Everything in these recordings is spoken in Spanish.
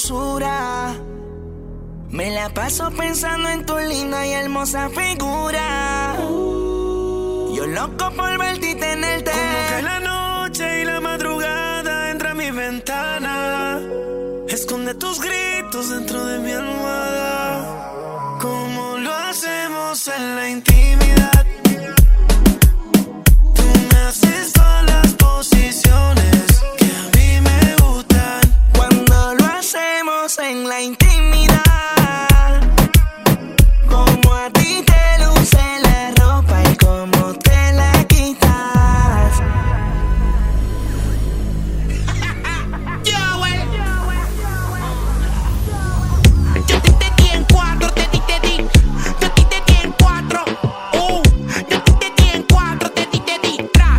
hermosura. Me la paso pensando en tu linda y hermosa figura. Yo loco por verte y tenerte. Como que la noche y la madrugada entra a mi ventana. Esconde tus gritos dentro de mi almohada. Como lo hacemos en la intimidad. Tú me haces todas las posiciones que a mí me gustan. Cuando lo hacemos en la intimidad. Como a ti te luce la ropa y como te la quitas. Yo te di en cuatro, te di. Yo te di en cuatro. Yo te di en cuatro, te di. Tra.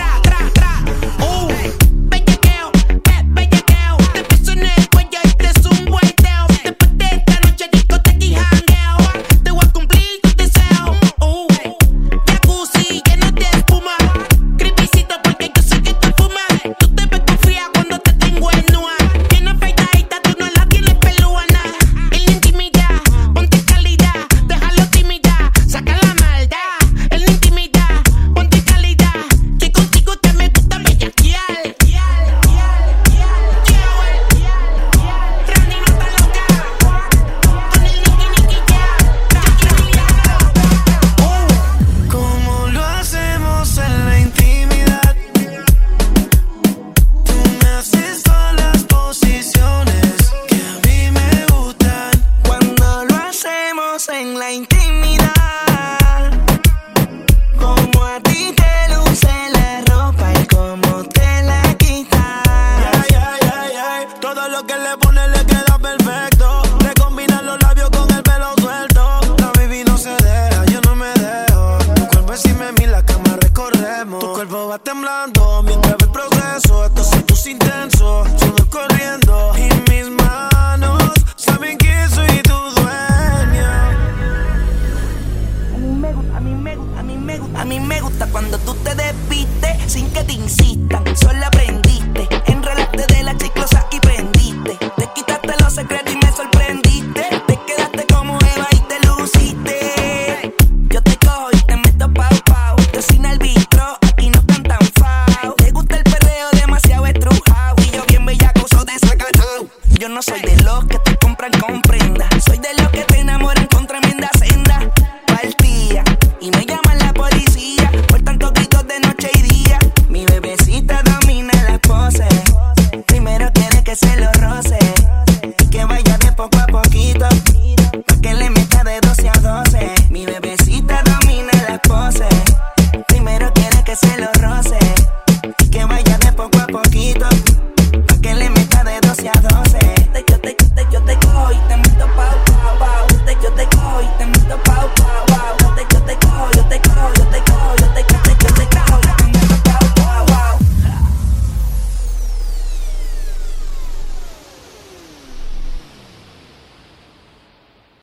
Bellaqueo, bellaqueo. Te beso en el cuello y te zumbo el dedo. Después de esta noche discoteca y jangueo. Te voy a cumplir tu deseo. Jacuzzi lleno de espuma. Creepycito porque yo sé que tú fumas. Tú te ves con fría cuando te tengo en nua. Bien afeitadita, tú no la tienes peluana. En la intimidad, ponte calidad. Déjalo tímida, saca la maldad. En la intimidad, ponte calidad. Que contigo te me gusta bellaquear. Franny no está loca. Con el niki Como lo hacemos en la intimidad. Tú me haces todas las posiciones que a mí me gustan. Cuando lo hacemos en la intimidad. Como a ti te luce la ropa y como te la quitas. Todo lo que le pone le queda perfecto. Le combinan los labios con el pelo suelto. La baby no se deja, yo no me dejo. Tu cuerpo encima de mí, la cama recorremos. Tu cuerpo va temblando mientras ve el proceso. Esto se puso intenso, sudor corriendo. Y mis manos saben que soy tu dueña. A mí me gusta cuando tú te despistes sin que te insistan. Solo aprendiste, enrolaste de la chiclosa y prendiste. Te quitaste los secretos y me sorprendiste. Te quedaste como Eva y te luciste. Yo te cojo y te meto pau. Te sin el vitro, aquí no cantan fao. Te gusta el perreo demasiado estrujado. Y yo bien bellaco, uso desacatado. Yo no soy de los que te compran con prenda. Soy de los que te enamoran con tremenda senda. Partía y me llaman la policía por tantos gritos de noche y día. Mi bebecita domina las poses. Primero quiere que se lo roce y que vaya de poco a poquito, pa' que le meta de 12 a 12. Mi bebecita domina las poses. Primero quiere que se lo roce y que vaya de poco a poquito.